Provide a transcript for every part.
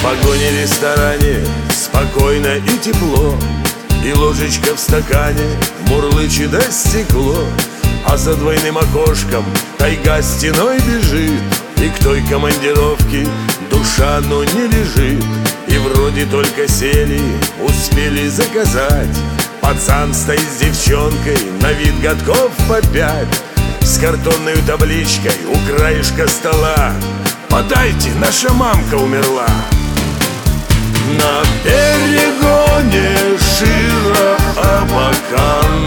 вагоне, ресторане спокойно и тепло, и ложечка в стакане мурлычет о стекло. А за двойным окошком тайга стеной бежит, и к той командировке душа, но не лежит. И вроде только сели, успели заказать. Пацан стоит с девчонкой, на вид годков по 5, с картонной табличкой у краешка стола: «Подайте, наша мамка умерла». На перегоне Широ-Абакан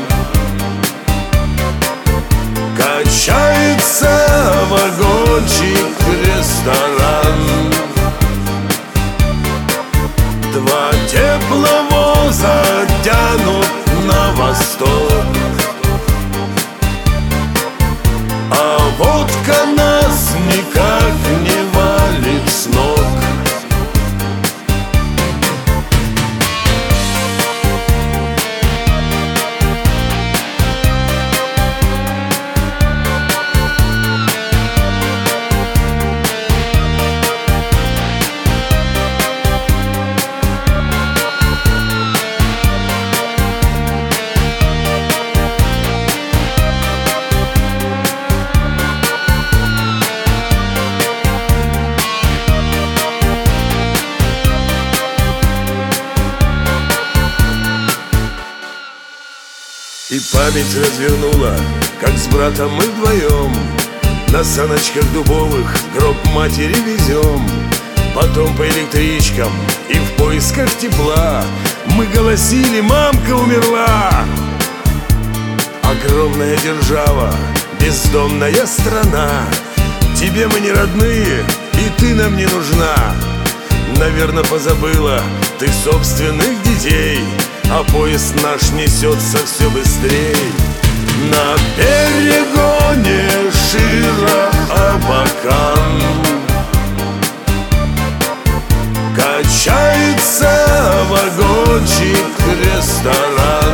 качается вагончик-ресторан. Два тепловоза тянут на восток, а водка нас никак не валит с ног. И память развернула, как с братом мы вдвоем на саночках дубовых гроб матери везем. Потом по электричкам и в поисках тепла мы голосили: «Мамка умерла!» Огромная держава, бездомная страна, тебе мы не родные, и ты нам не нужна. Наверно, позабыла ты собственных детей, а поезд наш несется все быстрей. На перегоне Широ-Абакан качается вагончик-ресторан.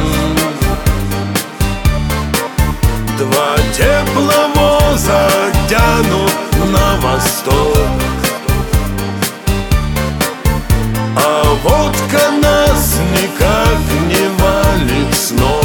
Два тепловоза тянут на восток, а водка нас никак не валит с ног.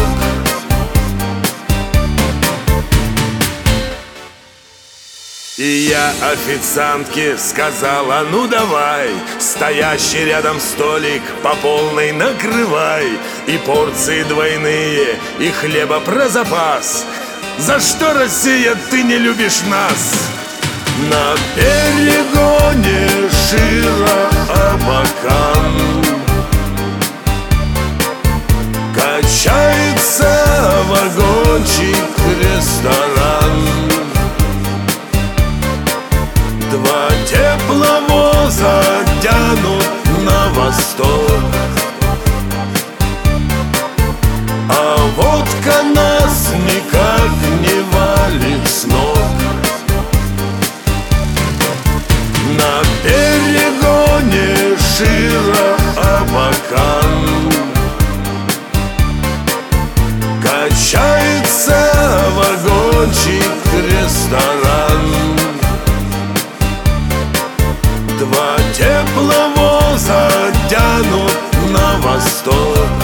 И я официантке сказала: «Ну давай, стоящий рядом столик по полной накрывай, и порции двойные, и хлеба про запас. За что, Россия, ты не любишь нас?» На перегоне Широ-Абакан качается вагончик-ресторан. Два тепловоза тянут на восток, а водка нас никак не валит с ног. На перегоне Широ-Абакан качается вагончик-ресторан. Два тепловоза тянут на восток,